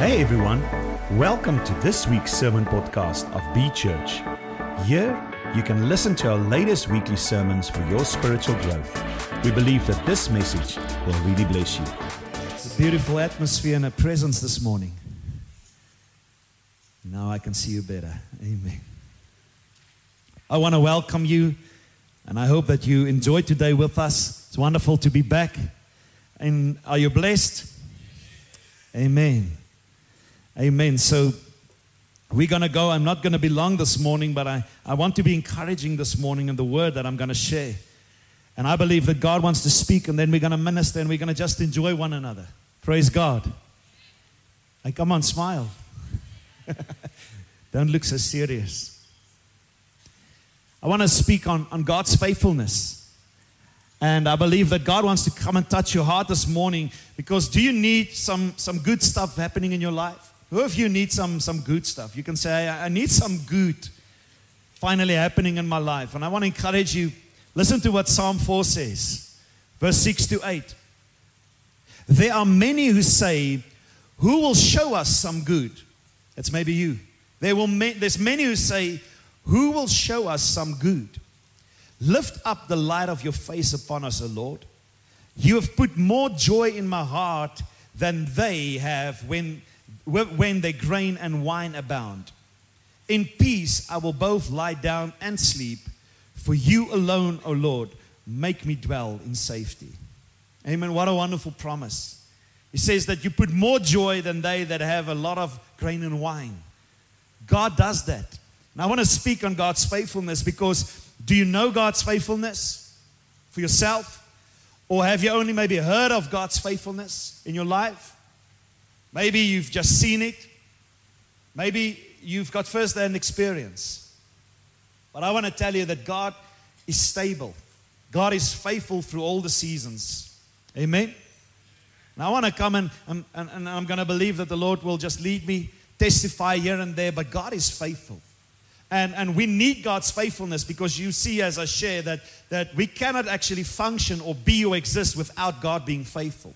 Hey everyone, welcome to this week's sermon podcast of B Church. Here, you can listen to our latest weekly sermons for your spiritual growth. We believe that this message will really bless you. It's a beautiful atmosphere and a presence this morning. Now I can see you better. Amen. I want to welcome you, and I hope that you enjoyed today with us. It's wonderful to be back. And are you blessed? Amen. Amen. So we're going to go. I'm not going to be long this morning, but I want to be encouraging this morning in the word that I'm going to share. And I believe that God wants to speak, and then we're going to minister, and we're going to just enjoy one another. Praise God. Hey, come on, smile. Don't look so serious. I want to speak on God's faithfulness. And I believe that God wants to come and touch your heart this morning, because do you need some good stuff happening in your life? Who of you need some good stuff? You can say, I need some good finally happening in my life. And I want to encourage you, listen to what Psalm 4 says, verse 6 to 8. There are many who say, who will show us some good? That's maybe you. There's many who say, who will show us some good? Lift up the light of your face upon us, O Lord. You have put more joy in my heart than they have when their grain and wine abound. In peace I will both lie down and sleep, for you alone, O Lord, make me dwell in safety. Amen. What a wonderful promise. He says that you put more joy than they that have a lot of grain and wine. God does that. And I want to speak on God's faithfulness, because do you know God's faithfulness for yourself? Or have you only maybe heard of God's faithfulness in your life? Maybe you've just seen it. Maybe you've got first-hand experience. But I want to tell you that God is stable. God is faithful through all the seasons. Amen? Now I want to come and I'm going to believe that the Lord will just lead me, testify here and there, but God is faithful. And we need God's faithfulness, because you see, as I share, that we cannot actually function or be or exist without God being faithful.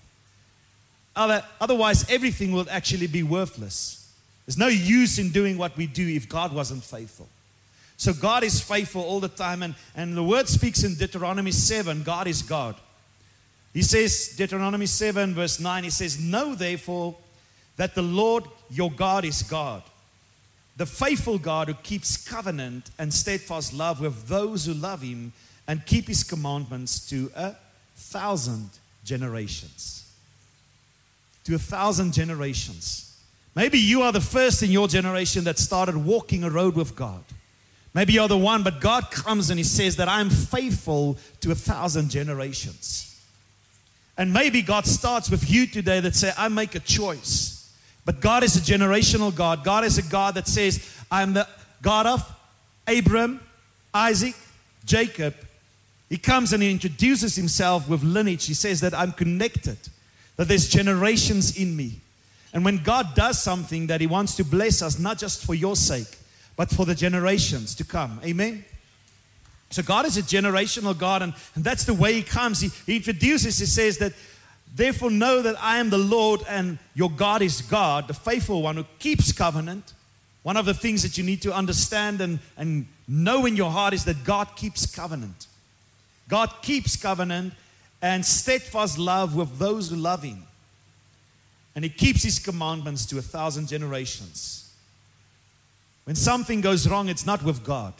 Otherwise, everything will actually be worthless. There's no use in doing what we do if God wasn't faithful. So God is faithful all the time. And the word speaks in Deuteronomy 7, God is God. He says, Deuteronomy 7 verse 9, he says, know therefore that the Lord your God is God, the faithful God who keeps covenant and steadfast love with those who love him and keep his commandments to 1,000 generations. To 1,000 generations. Maybe you are the first in your generation that started walking a road with God. Maybe you're the one, but God comes and he says that I'm faithful to 1,000 generations. And maybe God starts with you today that say, I make a choice. But God is a generational God. God is a God that says, I'm the God of Abraham, Isaac, Jacob. He comes and he introduces himself with lineage. He says that I'm connected, that there's generations in me. And when God does something, that he wants to bless us, not just for your sake, but for the generations to come. Amen? So God is a generational God, and that's the way he comes. He introduces, he says that, therefore know that I am the Lord and your God is God, the faithful one who keeps covenant. One of the things that you need to understand and know in your heart is that God keeps covenant. God keeps covenant and steadfast love with those who love him. And he keeps his commandments to 1,000 generations. When something goes wrong, it's not with God.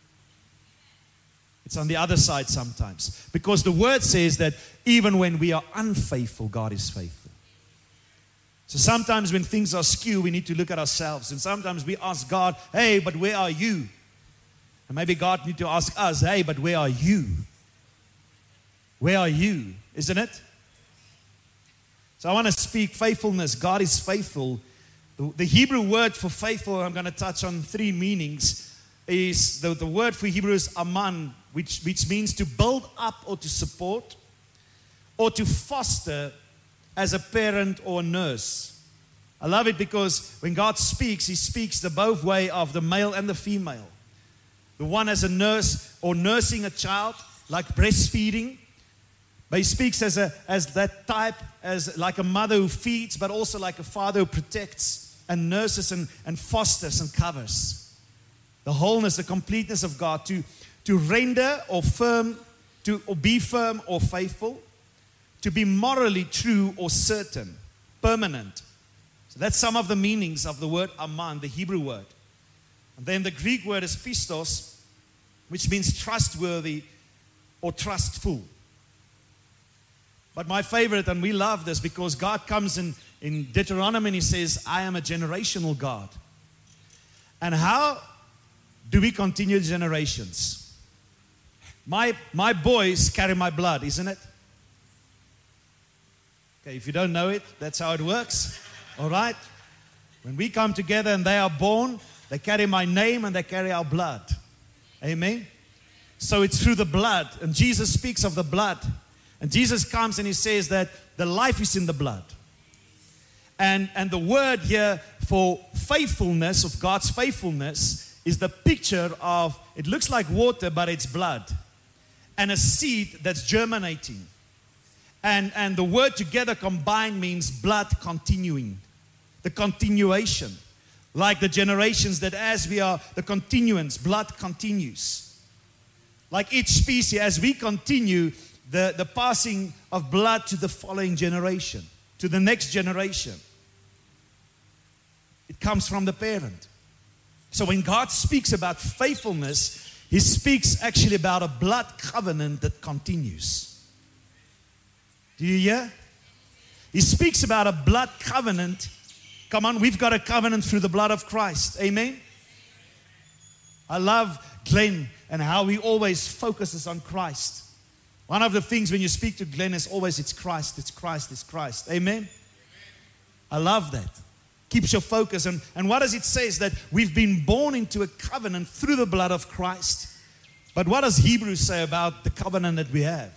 It's on the other side sometimes. Because the word says that even when we are unfaithful, God is faithful. So sometimes when things are askew, we need to look at ourselves. And sometimes we ask God, hey, but where are you? And maybe God needs to ask us, hey, but where are you? Where are you? Isn't it? So I want to speak faithfulness. God is faithful. The Hebrew word for faithful, I'm going to touch on three meanings, is the word for Hebrew is aman, which means to build up or to support or to foster as a parent or a nurse. I love it because when God speaks, he speaks the both way of the male and the female. The one as a nurse or nursing a child, like breastfeeding. But he speaks as that type, as like a mother who feeds, but also like a father who protects. and nurses and fosters and covers. The wholeness, the completeness of God, to render or firm, or be firm or faithful, to be morally true or certain, permanent. So that's some of the meanings of the word aman, the Hebrew word. And then the Greek word is pistos, which means trustworthy or trustful. But my favorite, and we love this because God comes in Deuteronomy and He says, I am a generational God. And how do we continue generations? My boys carry my blood, isn't it? Okay, if you don't know it, that's how it works. All right? When we come together and they are born, they carry my name and they carry our blood. Amen? So it's through the blood. And Jesus speaks of the blood. And Jesus comes and He says that the life is in the blood. And the word here for faithfulness, of God's faithfulness, is the picture of, it looks like water, but it's blood. And a seed that's germinating. And the word together combined means blood continuing. The continuation. Like the generations that as we are, the continuance, blood continues. Like each species, as we continue, the passing of blood to the following generation, to the next generation. It comes from the parent. So when God speaks about faithfulness, He speaks actually about a blood covenant that continues. Do you hear? He speaks about a blood covenant. Come on, we've got a covenant through the blood of Christ. Amen? I love Glenn and how he always focuses on Christ. One of the things when you speak to Glenn is always, it's Christ, it's Christ, it's Christ. Amen? I love that. Keeps your focus. And what does it say? Is that we've been born into a covenant through the blood of Christ. But what does Hebrews say about the covenant that we have?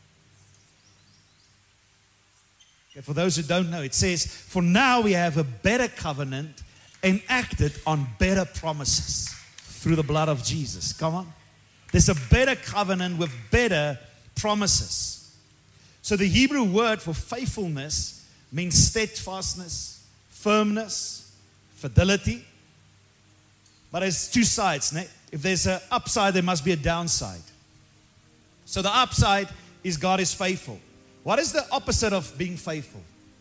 Okay, for those who don't know, it says, for now we have a better covenant enacted on better promises through the blood of Jesus. Come on. There's a better covenant with better promises. So the Hebrew word for faithfulness means steadfastness, firmness, fidelity. But there's two sides. If there's an upside, there must be a downside. So the upside is God is faithful. What is the opposite of being faithful?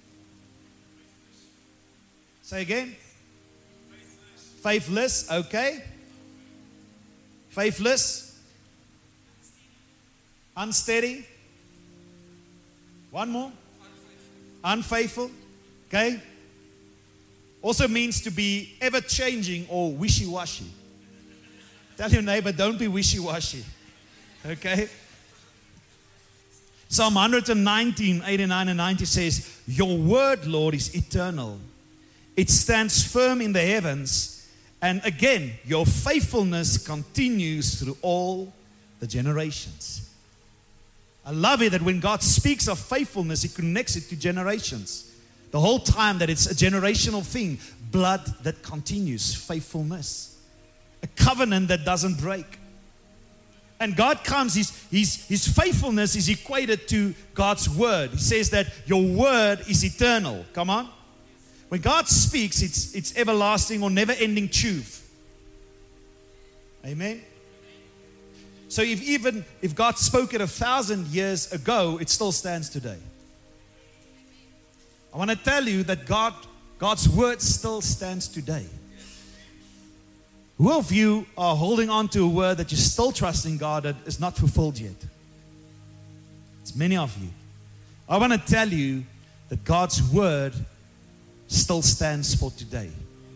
Say again. Faithless. Okay. Faithless. Unsteady. One more. Unfaithful. Okay. Also means to be ever changing or wishy-washy. Tell your neighbor, don't be wishy-washy. Okay. Psalm 119, 89 and 90 says, your word, Lord, is eternal. It stands firm in the heavens. And again, your faithfulness continues through all the generations. I love it that when God speaks of faithfulness, He connects it to generations. The whole time that it's a generational thing. Blood that continues, faithfulness. A covenant that doesn't break. And God comes, His faithfulness is equated to God's word. He says that your word is eternal. Come on. When God speaks, it's everlasting or never-ending truth. Amen. So if God spoke it 1,000 years ago, it still stands today. I want to tell you that God's word still stands today. Who of you are holding on to a word that you're still trusting God that is not fulfilled yet? It's many of you. I want to tell you that God's word still stands for today.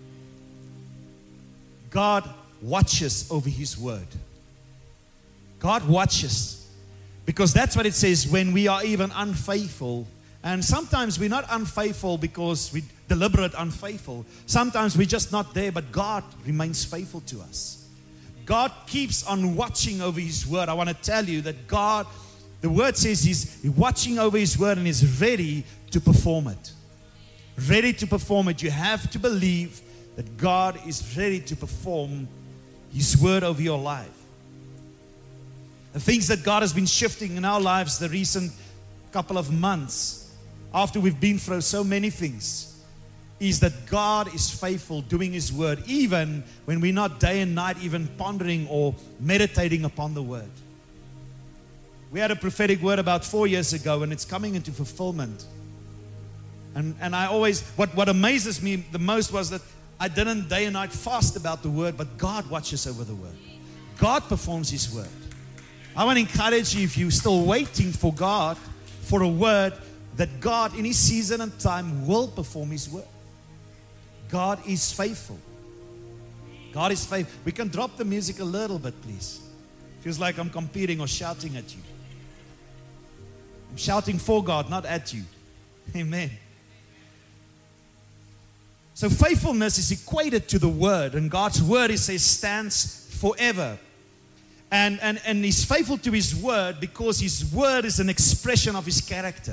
God watches over His word. God watches. Because that's what it says when we are even unfaithful. And sometimes we're not unfaithful because we're deliberate unfaithful. Sometimes we're just not there, but God remains faithful to us. God keeps on watching over His word. I want to tell you that God, the word says He's watching over His word and is ready to perform it. Ready to perform it. You have to believe that God is ready to perform His word over your life. The things that God has been shifting in our lives the recent couple of months, after we've been through so many things, is that God is faithful doing His word, even when we're not day and night even pondering or meditating upon the word. We had a prophetic word about 4 years ago, and it's coming into fulfillment. And I always, what amazes me the most was that I didn't day and night fast about the word, but God watches over the word. God performs His word. I want to encourage you, if you're still waiting for God, for a word, that God in His season and time will perform His word. God is faithful. God is faithful. We can drop the music a little bit, please. Feels like I'm competing or shouting at you. I'm shouting for God, not at you. Amen. So faithfulness is equated to the word, and God's word, it says, stands forever. And He's faithful to His word because His word is an expression of His character.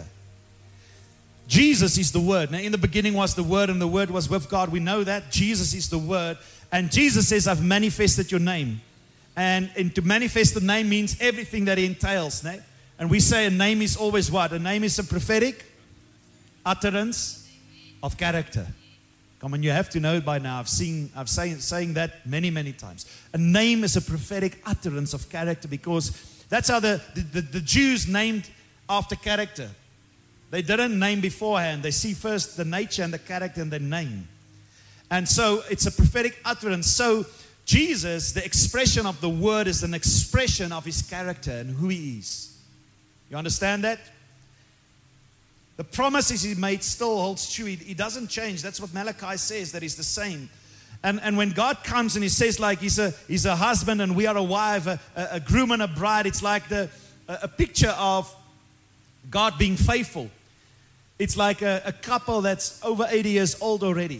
Jesus is the Word. Now, in the beginning was the Word, and the Word was with God. We know that. Jesus is the Word. And Jesus says, I've manifested your name. And to manifest the name means everything that it entails. No? And we say a name is always what? A name is a prophetic utterance of character. Come on, you have to know it by now. I've saying that many, many times. A name is a prophetic utterance of character, because that's how the Jews named after character. They didn't name beforehand. They see first the nature and the character and then name. And so it's a prophetic utterance. So Jesus, the expression of the word, is an expression of His character and who He is. You understand that? The promises He made still holds true. He doesn't change. That's what Malachi says, that He's the same. And when God comes and He says, like He's a husband and we are a wife, a groom and a bride, it's like a picture of God being faithful. It's like a couple that's over 80 years old already.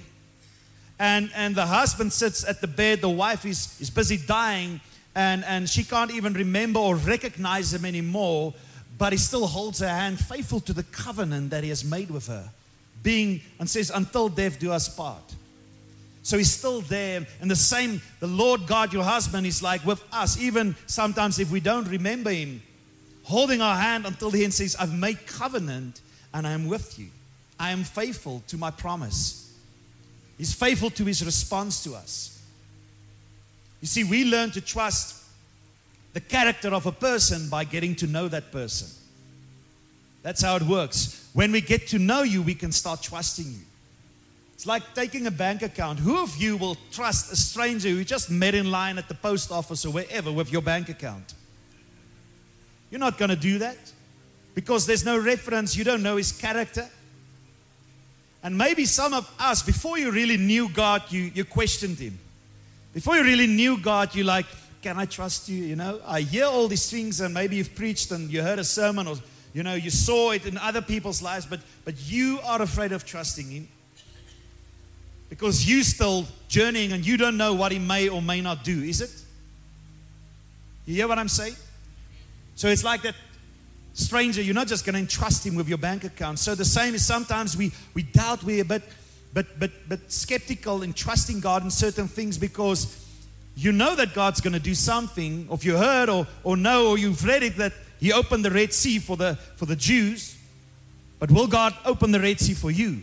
And the husband sits at the bed, the wife is busy dying, and she can't even remember or recognize him anymore, but he still holds her hand, faithful to the covenant that he has made with her, and says, until death do us part. So He's still there. And the Lord God, your husband, is like with us, even sometimes if we don't remember Him, holding our hand until the end, says, I've made covenant and I am with you. I am faithful to my promise. He's faithful to His response to us. You see, we learn to trust the character of a person by getting to know that person. That's how it works. When we get to know you, we can start trusting you. It's like taking a bank account. Who of you will trust a stranger who just met in line at the post office or wherever with your bank account? You're not going to do that because there's no reference. You don't know his character. And maybe some of us, before you really knew God, you questioned Him. Before you really knew God, you're like, can I trust you? You know, I hear all these things, and maybe you've preached and you heard a sermon, or you saw it in other people's lives, but you are afraid of trusting Him because you're still journeying and you don't know what He may or may not do, is it? You hear what I'm saying? So it's like that stranger, you're not just going to entrust him with your bank account. So the same is sometimes we doubt, we're a bit skeptical in trusting God in certain things because you know that God's going to do something, or if you heard or know or you've read it that He opened the Red Sea for the Jews, but will God open the Red Sea for you?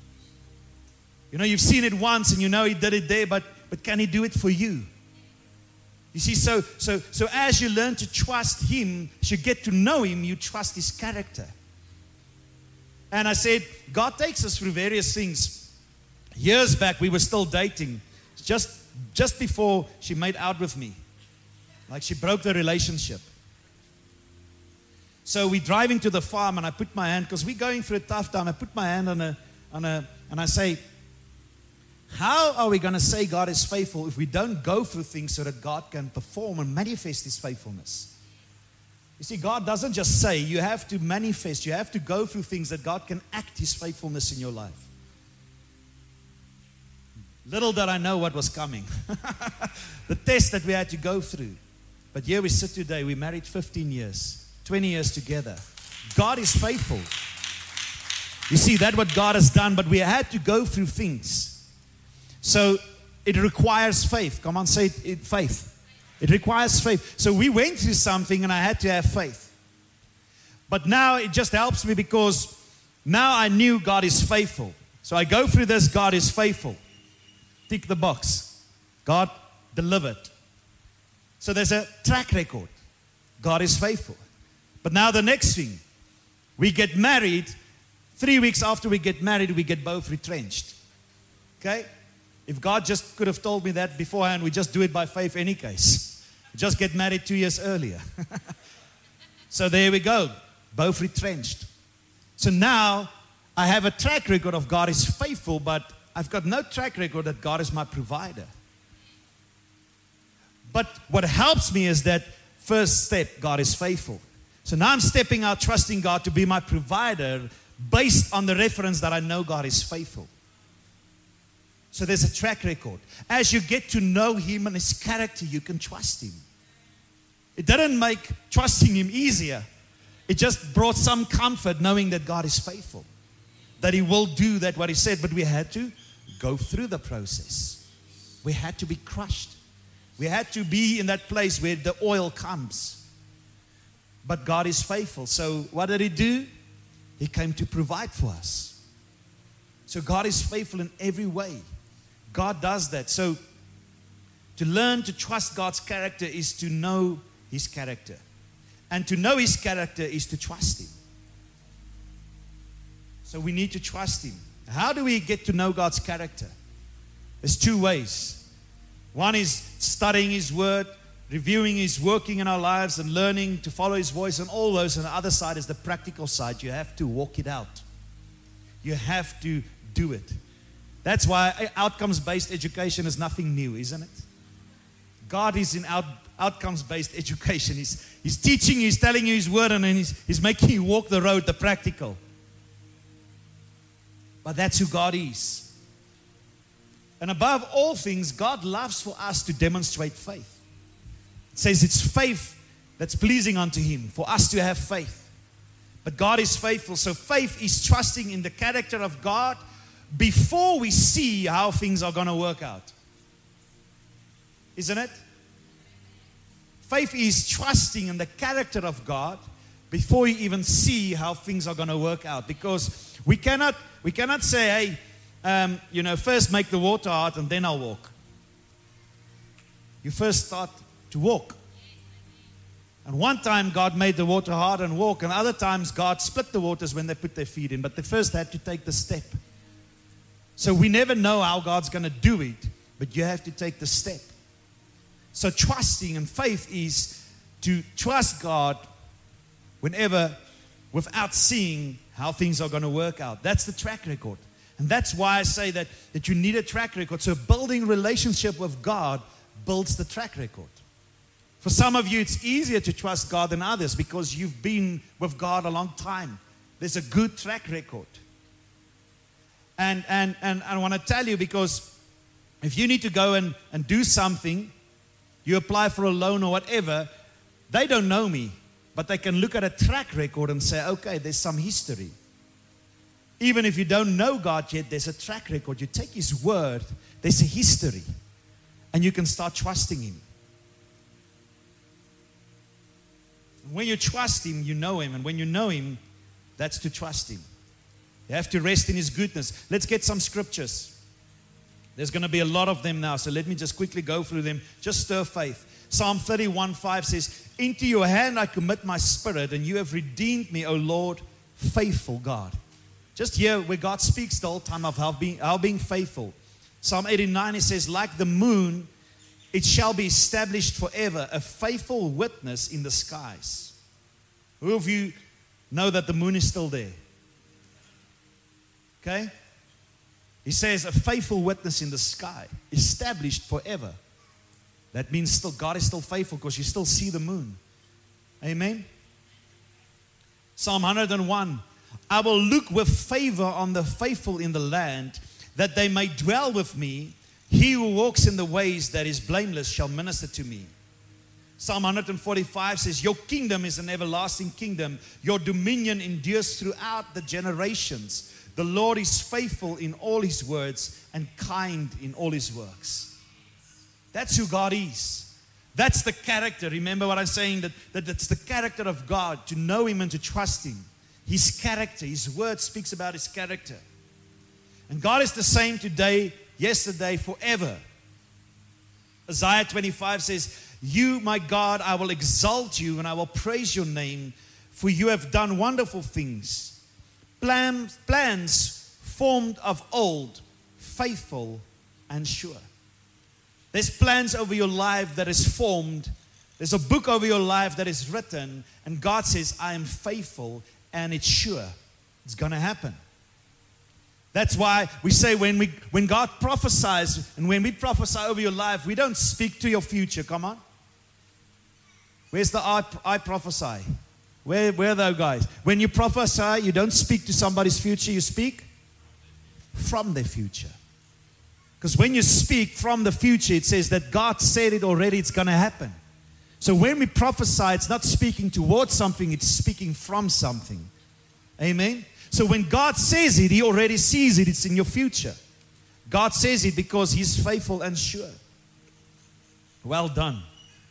You know, you've seen it once and you know He did it there, but can He do it for you? You see, so as you learn to trust Him, as you get to know Him, you trust His character. And I said, God takes us through various things. Years back, we were still dating, just before she made out with me. Like she broke the relationship. So we're driving to the farm and I put my hand, because we're going through a tough time, I put my hand on and I say, how are we going to say God is faithful if we don't go through things so that God can perform and manifest His faithfulness? You see, God doesn't just say, you have to manifest, you have to go through things that God can act His faithfulness in your life. Little did I know what was coming. The test that we had to go through. But here we sit today, we married 15 years, 20 years together. God is faithful. You see, that's what God has done, but we had to go through things. So it requires faith. Come on, say it, faith. It requires faith. So we went through something and I had to have faith. But now it just helps me because now I knew God is faithful. So I go through this, God is faithful. Tick the box. God delivered. So there's a track record. God is faithful. But now the next thing, we get married. 3 weeks after we get married, we get both retrenched. Okay? If God just could have told me that beforehand, we just do it by faith any case. Just get married 2 years earlier. So there we go. Both retrenched. So now I have a track record of God is faithful, but I've got no track record that God is my provider. But what helps me is that first step, God is faithful. So now I'm stepping out, trusting God to be my provider based on the reference that I know God is faithful. So there's a track record. As you get to know Him and His character, you can trust Him. It didn't make trusting Him easier. It just brought some comfort knowing that God is faithful. That He will do that what He said. But we had to go through the process. We had to be crushed. We had to be in that place where the oil comes. But God is faithful. So what did He do? He came to provide for us. So God is faithful in every way. God does that. So to learn to trust God's character is to know His character. And to know His character is to trust Him. So we need to trust Him. How do we get to know God's character? There's two ways. One is studying His Word, reviewing His working in our lives and learning to follow His voice and all those. And the other side is the practical side. You have to walk it out. You have to do it. That's why outcomes-based education is nothing new, isn't it? God is in outcomes-based education. He's teaching you, He's telling you His Word, and then He's making you walk the road, the practical. But that's who God is. And above all things, God loves for us to demonstrate faith. It says it's faith that's pleasing unto Him, for us to have faith. But God is faithful. So faith is trusting in the character of God before we see how things are going to work out. Isn't it? Faith is trusting in the character of God before you even see how things are going to work out. Because we cannot say, hey, first make the water hard and then I'll walk. You first start to walk. And one time God made the water hard and walk, and other times God split the waters when they put their feet in. But they first had to take the step. So we never know how God's going to do it, but you have to take the step. So trusting and faith is to trust God whenever, without seeing how things are going to work out. That's the track record. And that's why I say that you need a track record. So building relationship with God builds the track record. For some of you, it's easier to trust God than others because you've been with God a long time. There's a good track record. And I want to tell you, because if you need to go and do something, you apply for a loan or whatever, they don't know me, but they can look at a track record and say, okay, there's some history. Even if you don't know God yet, there's a track record. You take His Word, there's a history, and you can start trusting Him. When you trust Him, you know Him, and when you know Him, that's to trust Him. You have to rest in His goodness. Let's get some scriptures. There's going to be a lot of them now, so let me just quickly go through them. Just stir faith. Psalm 31:5 says, into your hand I commit my spirit, and you have redeemed me, O Lord, faithful God. Just here where God speaks the whole time of how being faithful. Psalm 89, it says, like the moon, it shall be established forever, a faithful witness in the skies. Who of you know that the moon is still there? Okay? He says a faithful witness in the sky, established forever. That means still God is still faithful because you still see the moon. Amen? Psalm 101, I will look with favor on the faithful in the land, that they may dwell with me. He who walks in the ways that is blameless shall minister to me. Psalm 145 says, your kingdom is an everlasting kingdom. Your dominion endures throughout the generations. The Lord is faithful in all His words and kind in all His works. That's who God is. That's the character. Remember what I'm saying? That it's the character of God, to know Him and to trust Him. His character, His word speaks about His character. And God is the same today, yesterday, forever. Isaiah 25 says, you, my God, I will exalt you and I will praise your name, for you have done wonderful things. Plans formed of old, faithful and sure. There's plans over your life that is formed. There's a book over your life that is written, and God says, I am faithful and it's sure. It's going to happen. That's why we say when God prophesies and when we prophesy over your life, we don't speak to your future. Come on. Where's the I prophesy? Where are those guys? When you prophesy, you don't speak to somebody's future, you speak from their future. Because when you speak from the future, it says that God said it already, it's going to happen. So when we prophesy, it's not speaking towards something, it's speaking from something. Amen? So when God says it, He already sees it, it's in your future. God says it because He's faithful and sure. Well done.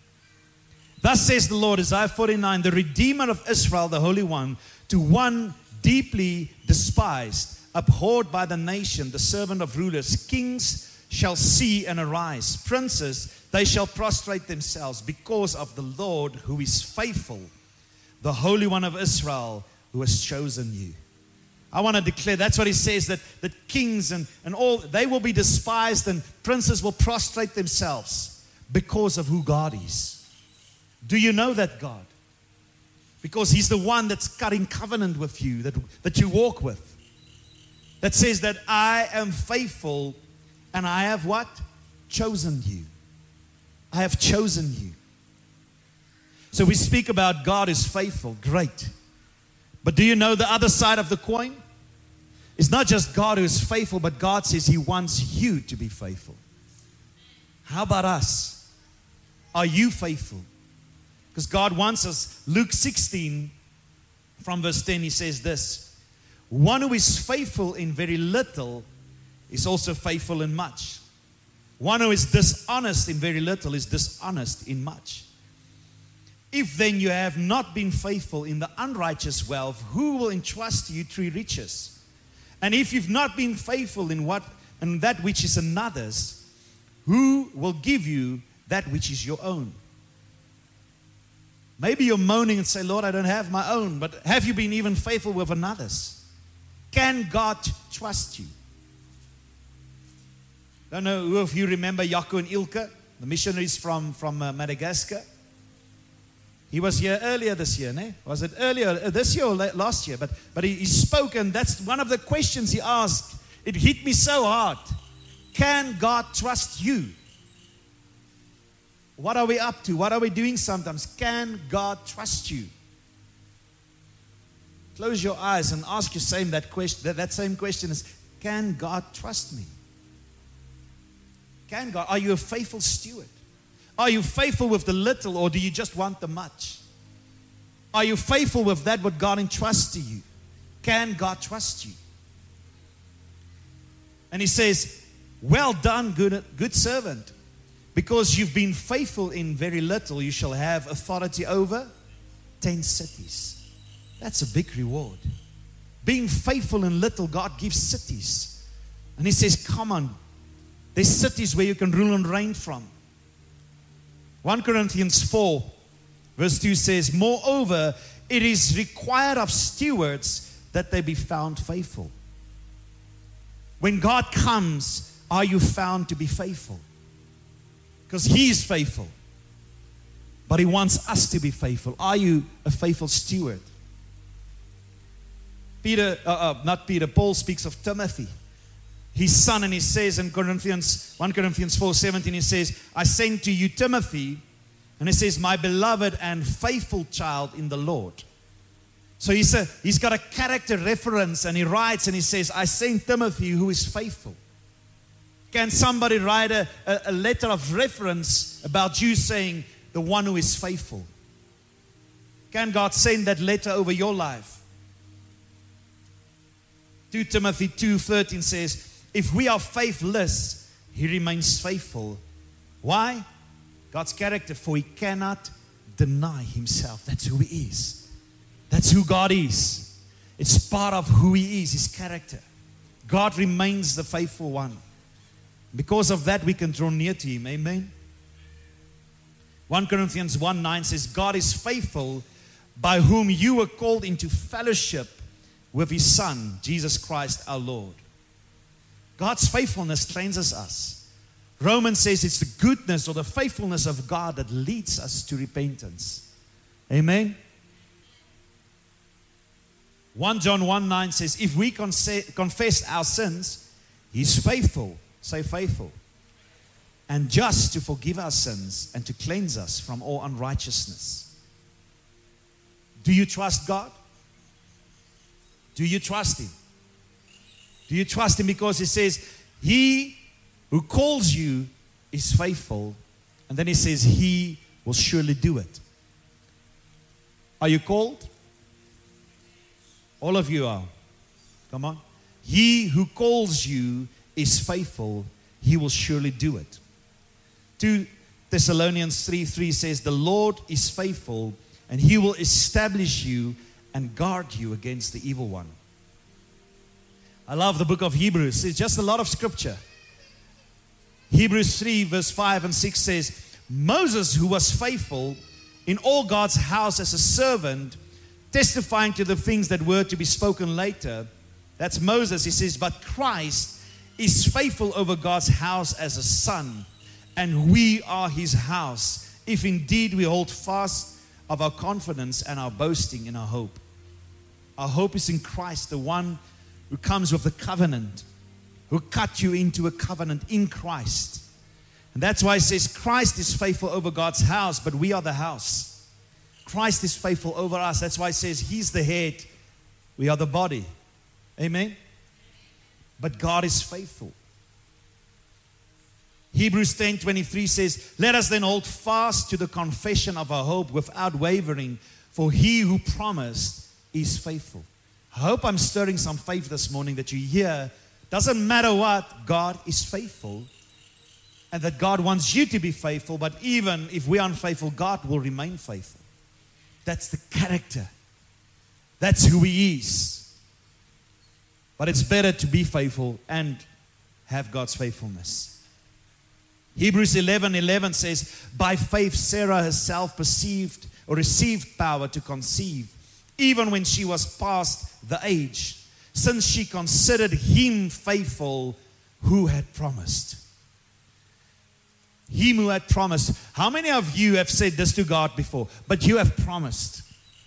Thus says the Lord, Isaiah 49, the Redeemer of Israel, the Holy One, to one deeply despised, abhorred by the nation, the servant of rulers, kings shall see and arise. Princes, they shall prostrate themselves because of the Lord who is faithful, the Holy One of Israel who has chosen you. I want to declare, that's what He says, that kings and all, they will be despised and princes will prostrate themselves because of who God is. Do you know that God? Because He's the one that's cutting covenant with you, that you walk with. That says that I am faithful and I have what? Chosen you. I have chosen you. So we speak about God is faithful. Great. But do you know the other side of the coin? It's not just God who is faithful, but God says He wants you to be faithful. How about us? Are you faithful? Because God wants us. Luke 16 from verse 10, He says this, one who is faithful in very little is also faithful in much. One who is dishonest in very little is dishonest in much. If then you have not been faithful in the unrighteous wealth, who will entrust you true riches? And if you've not been faithful in that which is another's, who will give you that which is your own? Maybe you're moaning and say, Lord, I don't have my own. But have you been even faithful with another's? Can God trust you? I don't know who of you remember Jaco and Ilke, the missionaries from Madagascar. He was here earlier this year, ne? Was it earlier this year or last year? But he spoke, and that's one of the questions he asked. It hit me so hard. Can God trust you? What are we up to? What are we doing sometimes? Can God trust you? Close your eyes and ask yourself that question. That same question is, can God trust me? Can God? Are you a faithful steward? Are you faithful with the little, or do you just want the much? Are you faithful with that what God entrusts to you? Can God trust you? And He says, well done, good servant. Because you've been faithful in very little, you shall have authority over 10 cities. That's a big reward. Being faithful in little, God gives cities. And He says, come on. There's cities where you can rule and reign from. 1 Corinthians 4 verse 2 says, moreover, it is required of stewards that they be found faithful. When God comes, are you found to be faithful? Because He is faithful. But He wants us to be faithful. Are you a faithful steward? Paul speaks of Timothy, his son, and he says in 1 Corinthians 4:17, he says, I send to you Timothy, and he says, my beloved and faithful child in the Lord. So he's got a character reference, and he writes and he says, I send Timothy who is faithful. Can somebody write a letter of reference about you saying, the one who is faithful? Can God send that letter over your life? 2 Timothy 2:13 says, if we are faithless, He remains faithful. Why? God's character, for He cannot deny Himself. That's who He is. That's who God is. It's part of who He is, His character. God remains the faithful one. Because of that, we can draw near to Him. Amen. 1 Corinthians 1:9 says, God is faithful, by whom you were called into fellowship with His Son, Jesus Christ our Lord. God's faithfulness cleanses us. Romans says it's the goodness or the faithfulness of God that leads us to repentance. Amen. 1 John 1:9 says, if we confess our sins, He's faithful, say faithful, and just to forgive our sins and to cleanse us from all unrighteousness. Do you trust God? Do you trust Him? Do you trust Him? Because He says, He who calls you is faithful. And then He says, He will surely do it. Are you called? All of you are. Come on. He who calls you is faithful. He will surely do it. 2 Thessalonians 3:3 says, the Lord is faithful, and He will establish you and guard you against the evil one. I love the book of Hebrews. It's just a lot of scripture. Hebrews 3 verse 5 and 6 says, Moses, who was faithful in all God's house as a servant, testifying to the things that were to be spoken later. That's Moses. He says, but Christ is faithful over God's house as a son, and we are His house, if indeed we hold fast of our confidence and our boasting in our hope. Our hope is in Christ, the one who comes with the covenant, who cut you into a covenant in Christ. And that's why it says Christ is faithful over God's house, but we are the house. Christ is faithful over us. That's why it says He's the head, we are the body. Amen? But God is faithful. Hebrews 10:23 says, let us then hold fast to the confession of our hope without wavering, for He who promised is faithful. I hope I'm stirring some faith this morning that you hear, doesn't matter what, God is faithful, and that God wants you to be faithful, but even if we are unfaithful, God will remain faithful. That's the character. That's who He is. But it's better to be faithful and have God's faithfulness. Hebrews 11:11 says, by faith Sarah herself received power to conceive, even when she was past the age, since she considered Him faithful who had promised. Him who had promised. How many of you have said this to God before? But you have promised.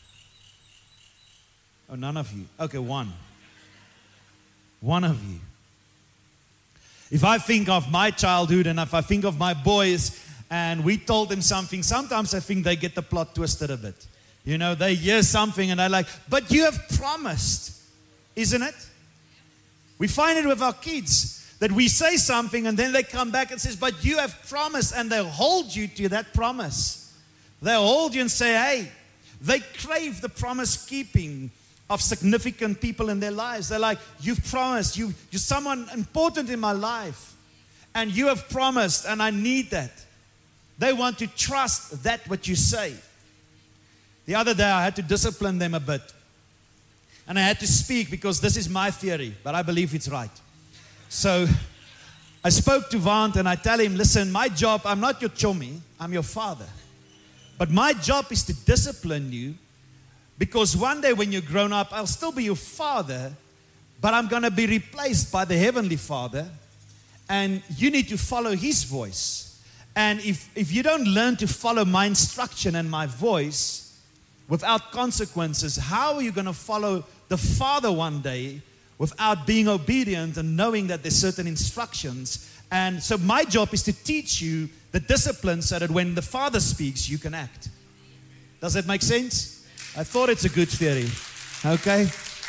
Oh, none of you. Okay, one. One of you. If I think of my childhood and if I think of my boys and we told them something, sometimes I think they get the plot twisted a bit. You know, they hear something and they're like, but you have promised, isn't it? We find it with our kids that we say something and then they come back and says, but you have promised, and they hold you to that promise. They hold you and say, hey, they crave the promise keeping of significant people in their lives. They're like, you've promised, you're someone important in my life, and you have promised, and I need that. They want to trust that what you say. The other day I had to discipline them a bit, and I had to speak because this is my theory, but I believe it's right. So I spoke to Vant and I tell him, listen, my job, I'm not your chummy, I'm your father. But my job is to discipline you, because one day when you're grown up, I'll still be your father, but I'm going to be replaced by the Heavenly Father, and you need to follow His voice. And if you don't learn to follow my instruction and my voice without consequences, how are you going to follow the Father one day without being obedient and knowing that there's certain instructions? And so my job is to teach you the discipline so that when the Father speaks, you can act. Does that make sense? I thought it's a good theory. Okay?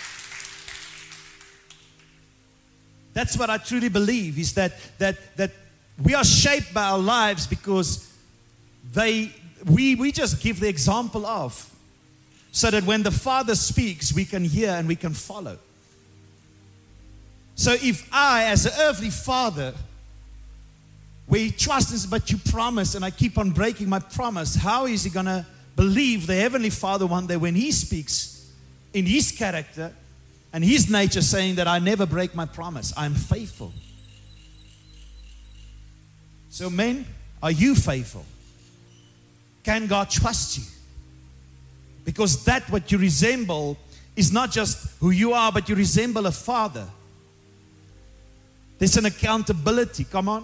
That's what I truly believe, is that we are shaped by our lives because we just give the example of, so that when the Father speaks, we can hear and we can follow. So if I, as an earthly father, where He trusts us, but you promise, and I keep on breaking my promise, how is He going to believe the Heavenly Father one day when He speaks in His character And His nature saying that I never break my promise. I'm faithful. So men, are you faithful? Can God trust you? Because that what you resemble is not just who you are, but you resemble a father. There's an accountability. Come on.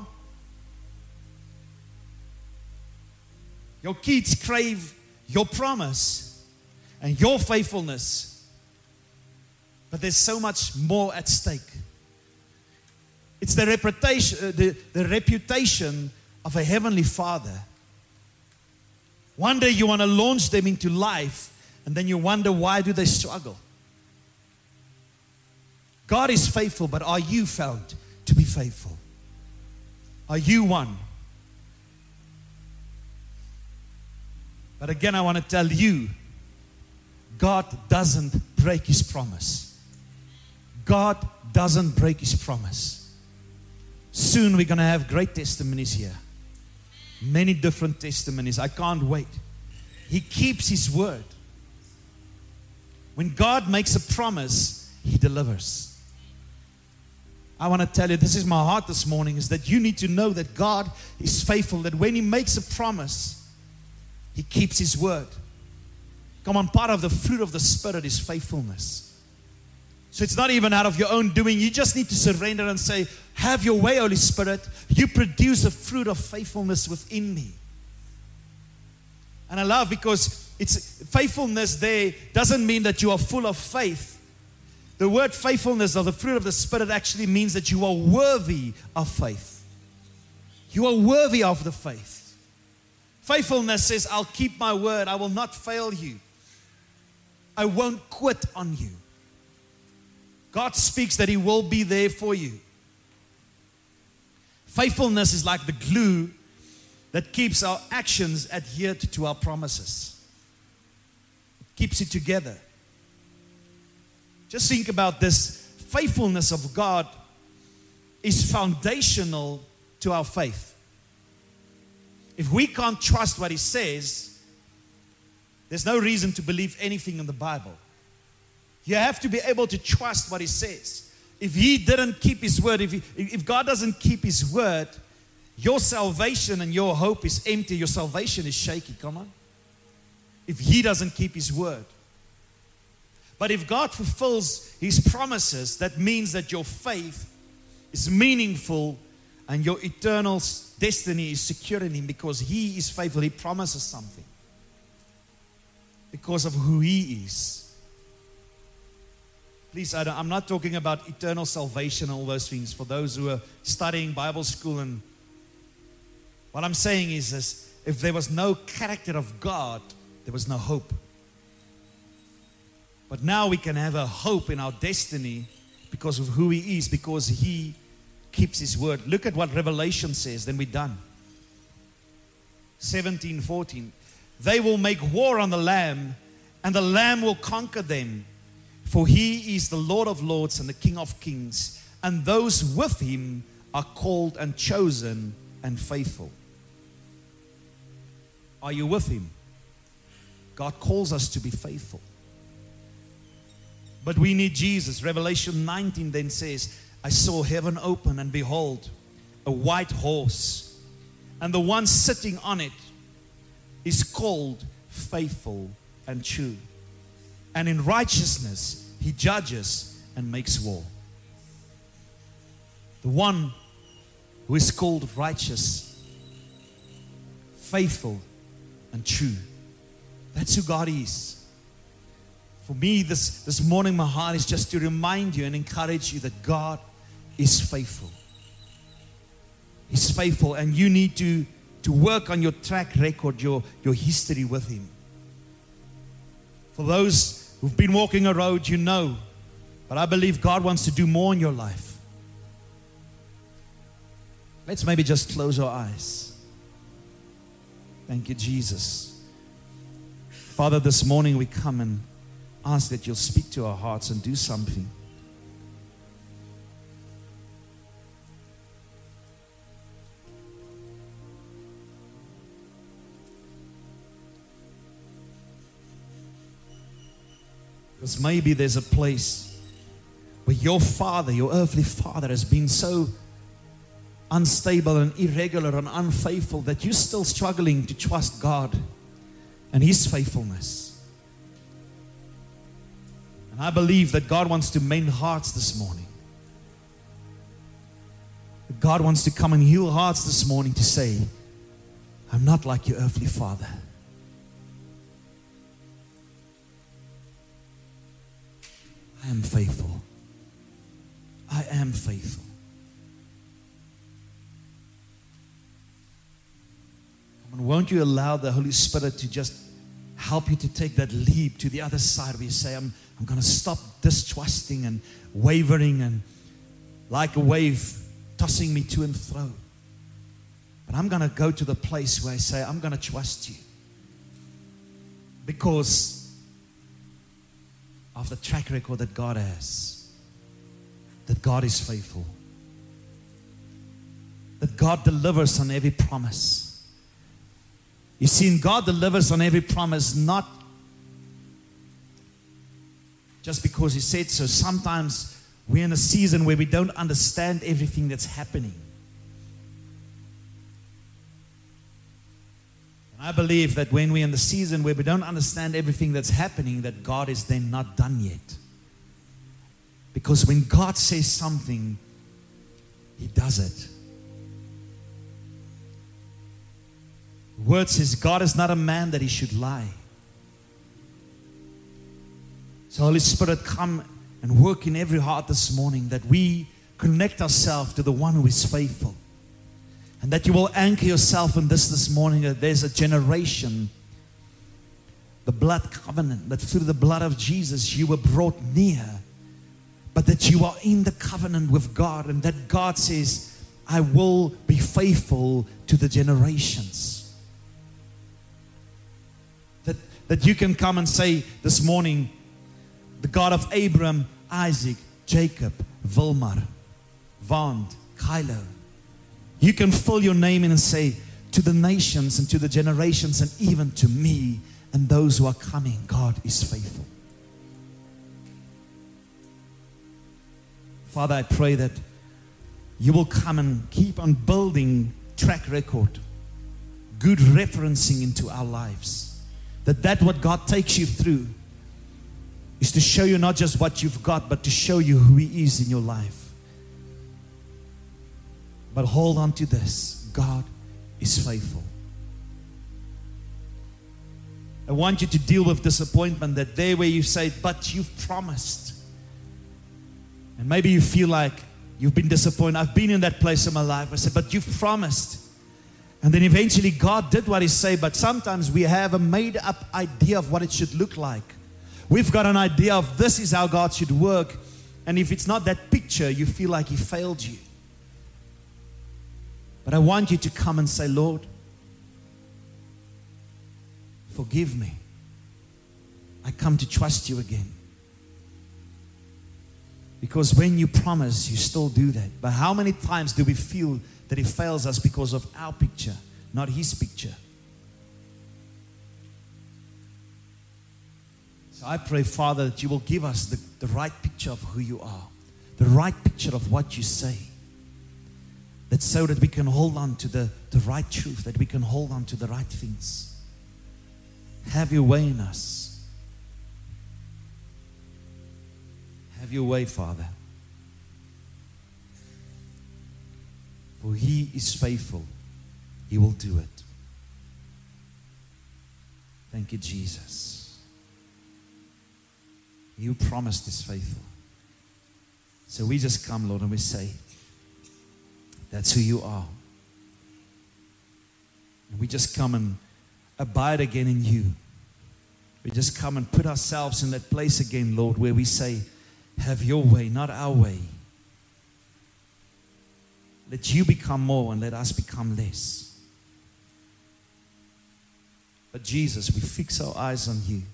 Your kids crave your promise and your faithfulness. But there's so much more at stake. It's the reputation of a heavenly Father. One day you want to launch them into life, and then you wonder, why do they struggle? God is faithful, but are you found to be faithful? Are you one? But again, I want to tell you, God doesn't break His promise. God doesn't break His promise. Soon we're going to have great testimonies here. Many different testimonies. I can't wait. He keeps His word. When God makes a promise, He delivers. I want to tell you, this is my heart this morning, is that you need to know that God is faithful, that when He makes a promise, He keeps His word. Come on, part of the fruit of the Spirit is faithfulness. So it's not even out of your own doing. You just need to surrender and say, have your way, Holy Spirit. You produce a fruit of faithfulness within me. And I love, because it's faithfulness there doesn't mean that you are full of faith. The word faithfulness, or the fruit of the Spirit, actually means that you are worthy of faith. You are worthy of the faith. Faithfulness says, I'll keep my word. I will not fail you. I won't quit on you. God speaks that He will be there for you. Faithfulness is like the glue that keeps our actions adhered to our promises. It keeps it together. Just think about this. Faithfulness of God is foundational to our faith. If we can't trust what He says, there's no reason to believe anything in the Bible. You have to be able to trust what He says. If He didn't keep His word, if God doesn't keep His word, your salvation and your hope is empty. Your salvation is shaky. Come on. If He doesn't keep His word. But if God fulfills His promises, that means that your faith is meaningful and your eternal destiny is secure in Him, because He is faithful. He promises something because of who He is. Please, I'm not talking about eternal salvation and all those things for those who are studying Bible school. And what I'm saying is this: if there was no character of God, there was no hope. But now we can have a hope in our destiny because of who He is, because He keeps His word. Look at what Revelation says, then we're done. 17:14. They will make war on the Lamb, and the Lamb will conquer them. For He is the Lord of lords and the King of kings, and those with Him are called and chosen and faithful. Are you with Him? God calls us to be faithful. But we need Jesus. Revelation 19 then says, I saw heaven open, and behold, a white horse, and the one sitting on it is called Faithful and True. And in righteousness He judges and makes war. The one who is called righteous, faithful, and true. That's who God is. For me, this morning, my heart is just to remind you and encourage you that God is faithful. He's faithful, and you need to work on your track record, your history with Him. For those who've been walking a road, you know, but I believe God wants to do more in your life. Let's maybe just close our eyes. Thank you, Jesus. Father, this morning we come and ask that You'll speak to our hearts and do something. Because maybe there's a place where your father, your earthly father, has been so unstable and irregular and unfaithful that you're still struggling to trust God and His faithfulness. And I believe that God wants to mend hearts this morning. God wants to come and heal hearts this morning to say, I'm not like your earthly father. I am faithful. I am faithful. Come on, won't you allow the Holy Spirit to just help you to take that leap to the other side where you say, I'm going to stop distrusting and wavering and like a wave tossing me to and fro. But I'm going to go to the place where I say, I'm going to trust you. Because of the track record that God has. That God is faithful. That God delivers on every promise. You see, God delivers on every promise, not just because He said so. Sometimes we're in a season where we don't understand everything that's happening. And I believe that when we're in the season where we don't understand everything that's happening, that God is then not done yet. Because when God says something, He does it. The word says God is not a man that He should lie. So Holy Spirit, come and work in every heart this morning that we connect ourselves to the one who is faithful. And that you will anchor yourself in this morning, that there's a generation, the blood covenant, that through the blood of Jesus you were brought near, but that you are in the covenant with God, and that God says, I will be faithful to the generations. That you can come and say this morning, the God of Abraham, Isaac, Jacob, Wilmar, Vand, Kylo. You can fill your name in and say, to the nations and to the generations and even to me and those who are coming, God is faithful. Father, I pray that you will come and keep on building track record, good referencing into our lives. That what God takes you through is to show you not just what you've got, but to show you who He is in your life. But hold on to this. God is faithful. I want you to deal with disappointment, that there where you say, but you've promised. And maybe you feel like you've been disappointed. I've been in that place in my life. I said, but you've promised. And then eventually God did what He said, but sometimes we have a made up idea of what it should look like. We've got an idea of this is how God should work. And if it's not that picture, you feel like He failed you. But I want you to come and say, Lord, forgive me. I come to trust you again. Because when you promise, you still do that. But how many times do we feel that He fails us because of our picture, not His picture? So I pray, Father, that you will give us the right picture of who you are, the right picture of what you say. That's so that we can hold on to the right truth, that we can hold on to the right things. Have your way in us. Have your way, Father. For He is faithful. He will do it. Thank you, Jesus. You promised is faithful. So we just come, Lord, and we say, that's who you are. And we just come and abide again in you. We just come and put ourselves in that place again, Lord, where we say, have your way, not our way. Let you become more and let us become less. But Jesus, we fix our eyes on you.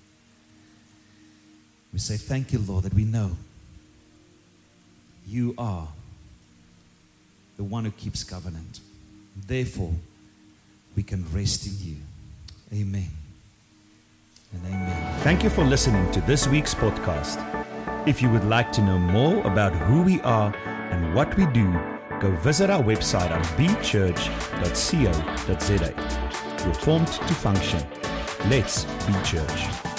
We say, thank you, Lord, that we know you are the one who keeps covenant. Therefore, we can rest in you. Amen. and amen. Thank you for listening to this week's podcast. If you would like to know more about who we are and what we do, go visit our website at bchurch.co.za. You're formed to function. Let's be church.